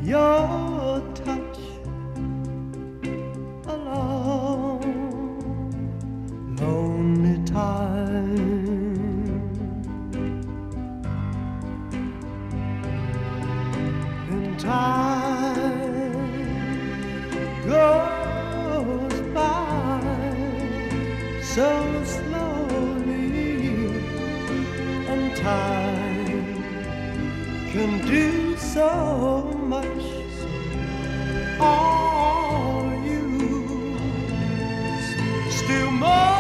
your touch alone. Lonely time, and time goes by so slowly, and time can do so much. Are you still more?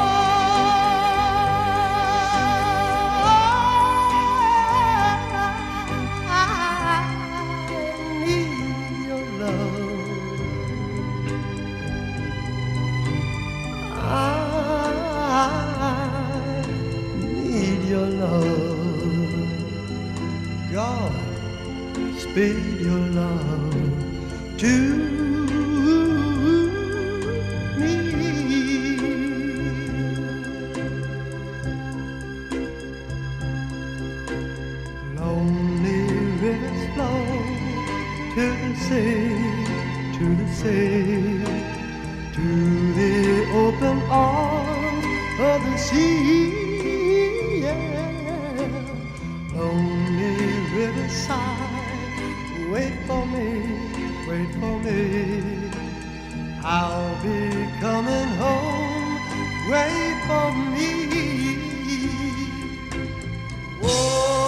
Your love, God, speed your love to me. Lonely rivers flow to the sea, to the sea, to the open arms of the sea. Lonely riverside, wait for me, wait for me. I'll be coming home, wait for me. Whoa.